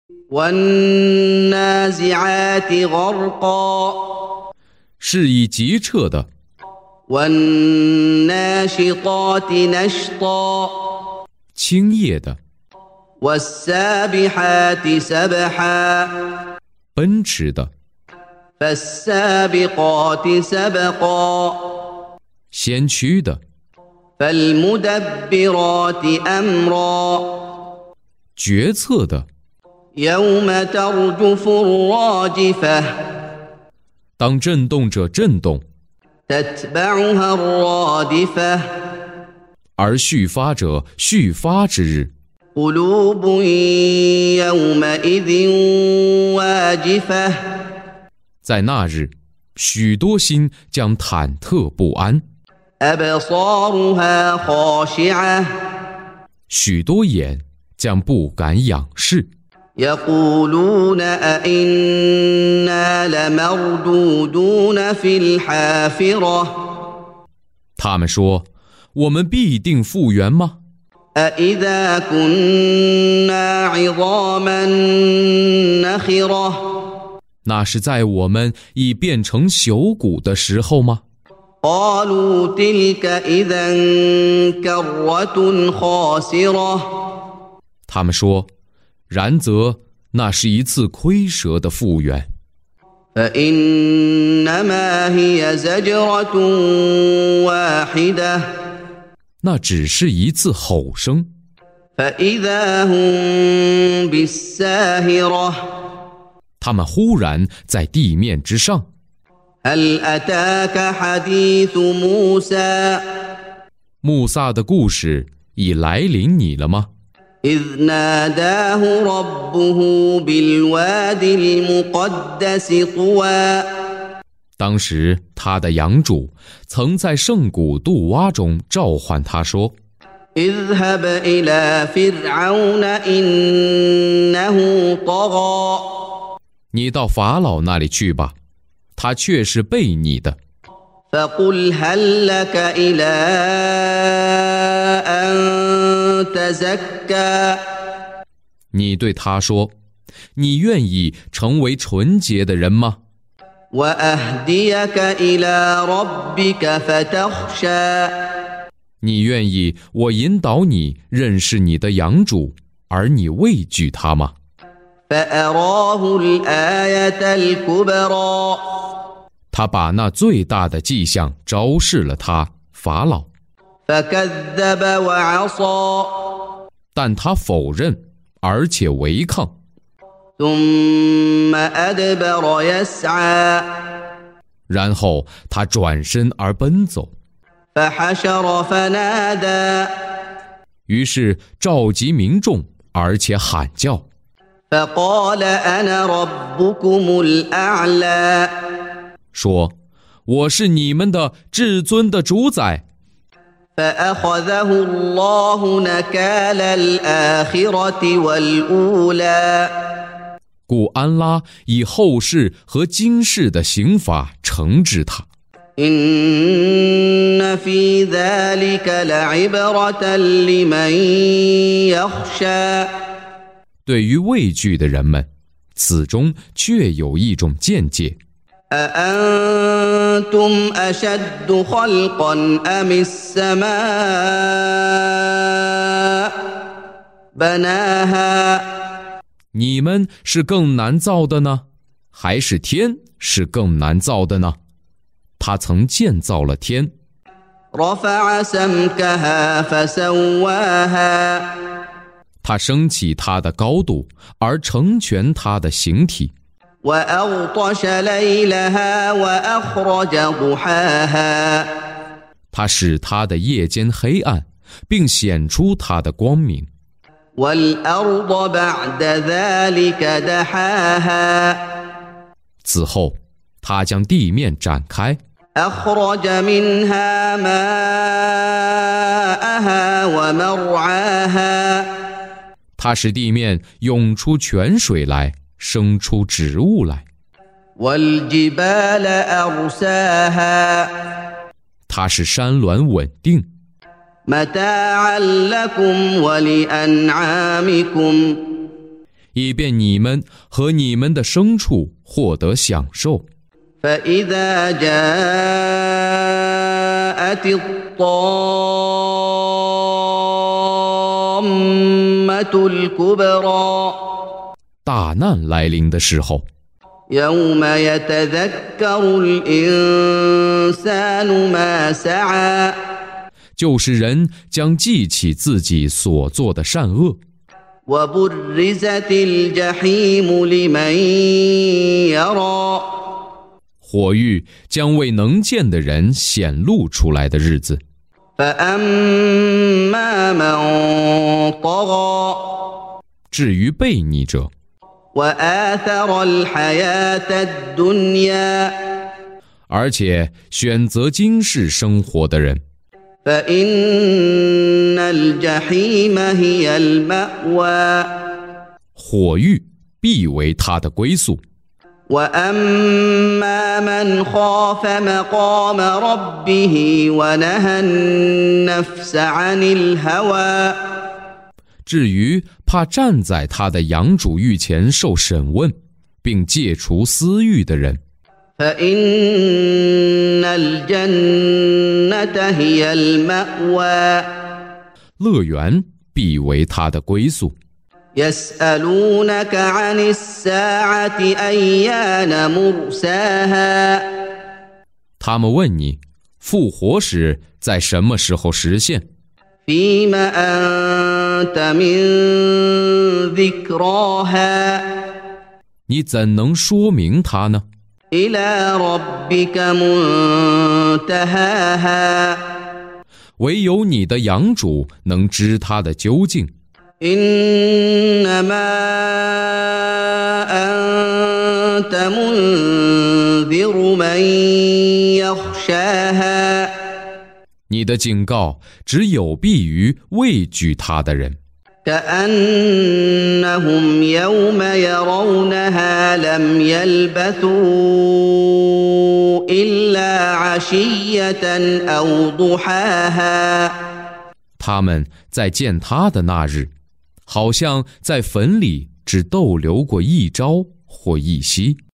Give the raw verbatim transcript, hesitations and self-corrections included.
والنازعات غرقا 是以急彻的， والناشطات نشطا 倾夜的， والسابحات سبحا 奔驰的， فالسابقات سبقا 先驱的， فالمدبرات أمرا 决策的， يوم ترجف الراجفة 当震动者震动， تتبعها الرادفة 而续发者续发之日， قلوب يومئذ واجفة 在那日，许多心将忐忑不安， أبصارها خاشعة 许多眼将不敢仰视， يقولون أئنا لمردودون في الحافرة 他们说：“我们必定复原吗？ أئذا كنا عظاما نخرة 那是在我们已变成朽骨的时候吗？” قالوا تلك إذا كرة خاسرة 他们说：“然则那是一次亏折的复原， فإنما هي زجرة واحدة 那只是一次吼声， فإذا هم بالساهرة 他们忽然在地面之上。 هل أتاك حديث موسى 穆萨的故事已来临你了吗？ إذ ناداه ربه بالواد المقدس طوى 当时他的养主曾在圣谷杜洼中召唤他说： اذهب إلى فرعون إنه طغى 你到法老那里去吧，他却是悖逆的。 فقل هل لك إلى أن تزكى 你对他说：你愿意成为纯洁的人吗？ وأهديك إلى ربك فتخشى 你愿意我引导你认识你的养主，而你畏惧他吗？ فأراه الآية الكبرى 他把那最大的迹象昭示了他法老， فكذب وعصى 但他否认而且违抗， ثم أدبر يسعى 然后他转身而奔走， فحشر فنادى 于是召集民众而且喊叫， فقال أنا ربكم الأعلى 说：我是你们的至尊的主宰。 فأخذه الله نكال الآخرة والأولى 故安拉以后世和今世的刑罚惩治他。 إن في ذلك لعبرة لمن يخشى 对于畏惧的人们，此中确有一种见解。 أأنتم أشد خلقا أم السماء بناها 你们是更难造的呢，还是天是更难造的呢？他曾建造了天， رفع سمكها فسواها 他升起它的高度，而成全它的形体。 وأغطش ليلها وأخرج ضحاها 他使它的夜间黑暗，并显出它的光明。 والأرض بعد ذلك دحاها 此后，他将地面展开， أخرج منها ماءها ومرعاها 他使地面涌出泉水来，生出植物来。 والجبال أرساها 他使山峦稳定， متاعا لكم ولأنعامكم 以便你们和你们的牲畜获得享受。 فإذا جاءت الطامة الكبرى 大难来临的时候， يوم يتذكر الإنسان ما سعى 就是人将记起自己所做的善恶， وبرزت الجحيم لمن يرى 火狱将为能见的人显露出来的日子。 فأما من طغى 至于悖逆者， وآثر الحياة الدنيا 而且选择今世生活的人， فإن الجحيم هي المأوى 火狱必为他的归宿。 وأما من خاف مقام ربه ونهى النفس عن الهوى 至于怕站在他的养主狱前受审问，并戒除私欲的人， فإن الجنة هي المأوى 乐园必为他的归宿。 يسألونك عن الساعة أيان مرساها 他们问你，复活时在什么时候实现？ فيم أنت من ذكراها 你怎能说明它呢？ إلى ربك منتهاها 唯有你的养主能知它的究竟。 إنما أنت منذر من يخشاها 你的警告只有必于畏惧它的人。 كأنهم يوم يرونها لم يلبثوا إلا عشية أو ضحاها 他们在见他的那日，好像在坟里只逗留过一朝或一夕。